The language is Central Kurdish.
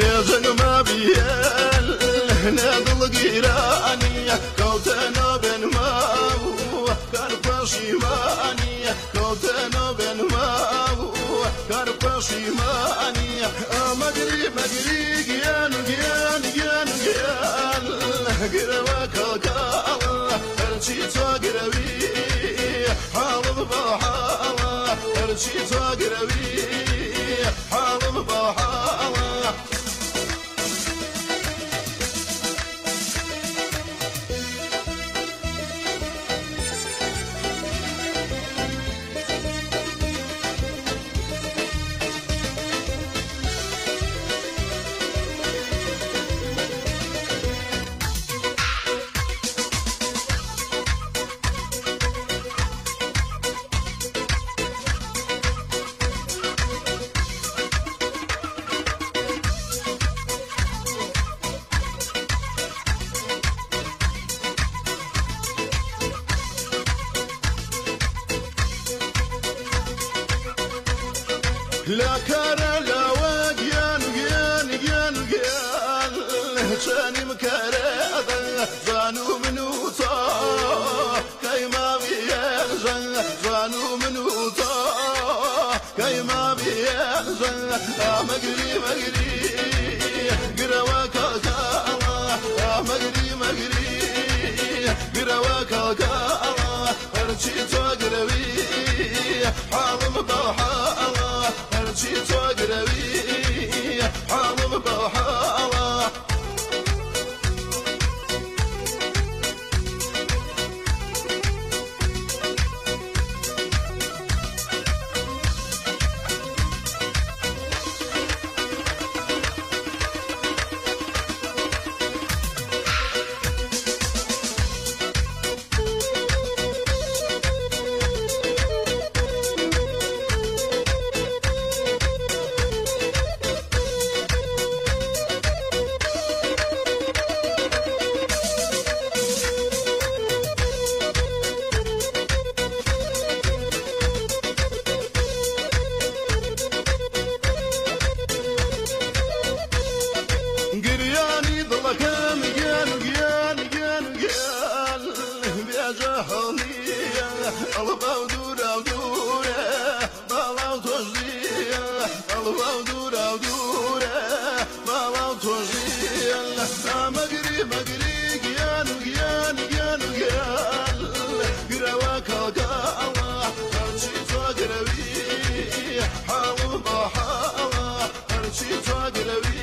نازن ما بيال نادل قيراني كوتنا بن ماو كان بشيماني كوتنا بن ماو كان بشيماني مجري مجري جيان جيان جيان جيان قرواك القال هرشي تقربي حالم بحالة هرشي تقربي حالم بحالة لا كار لا وجيان جيان جيان جيان شاني مكارث زانو منوطا كيما بيان زانو منوطا كيما بيان مجري مجري قرواك القالا مجري مجري قرواك القالا هرشي تقربي حالم بحالة هرشي تقربي حالم بحالة مجري مجري جيان جيان جيان جيان قرواك القالا هرشي تقربي حالم بحالة هرشي تقربي